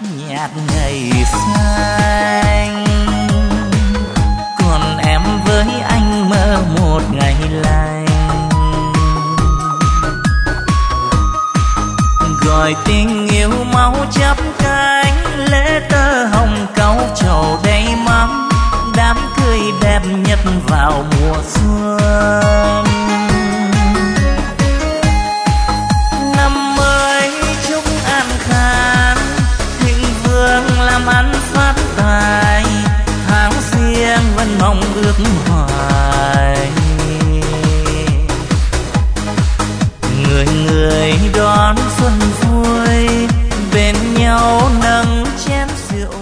nhạt ngày xanh. Còn em với anh mơ một ngày lành, gọi tình yêu máu chắp cánh, lễ tơ hồng cau trầu đầy mắm, đám cưới đẹp nhất vào mùa xuân. Năm mới chúc an khang, thịnh vượng làm ăn phát tài, tháng riêng vẫn mong ước hoài. Người người đón xuân vui, bên nhau nâng chén rượu.